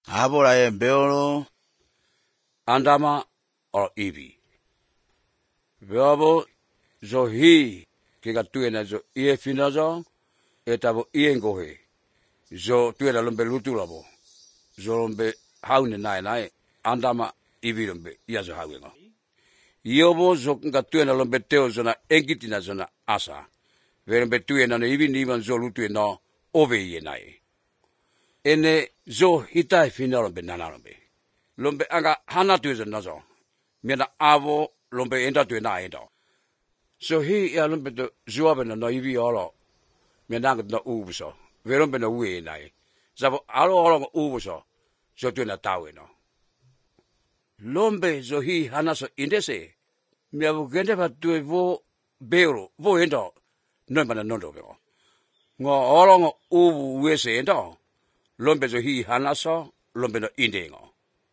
Aboraye beolo Andama or Ibi. Beabo zo hi kika tuena zo ie finazo etabo iengohe. Zo tuena lombe lutulabo. Zo lombe haune nai andama Ibi lombe ia zo hauengo. Iobo zo kika tuena lombe teo zona engitina zona asa. Verembe tuena no Ibi niban zo lutuena ove ie nai. Ene zo hitai fina lombe nana lombe. Lombe anga hana tueza nazo. Miena avo lombe enda tuena enda. So hi ya lombe to zuabe na Ibi olo. Miena anga na ubuso. Verombe na ue nai. Zabo alo olo ubuso. So tuena tawe no. Lombe zo hi hana so indese. Mia vugende pa tue vo beuro. Vo enda. Nomba na nondo bego. Ngo olo ngo ubu uese enda. Lombe zo hi hana so. Lombe no inde ngo.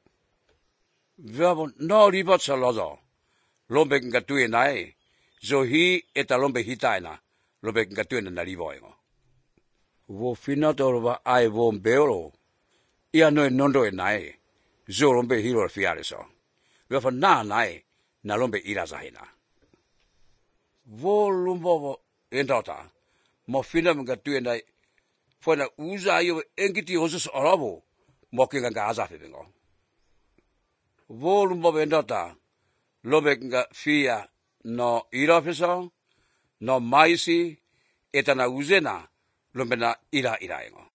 Vabo no ribot sa lozo. Lombe nga tue nai. Zo hi eta lombe hitaina. Lombe nga tue na ribo ngo. Vo fina toroba ai vo beuro. Ia no nondo e nai. Zo lombe hiro fiare so. Vabo na nai. Na lombe ira zahina. Vo lumbo endota. Mo fina mga tue nai. Fona uza iyo engiti hosus orabo. Mo kinga nga azafi bingo. Vo lumbo endota. Lombe nga fia no ira fiso. No maisi. Eta na uzena. Lombe na ira ingo.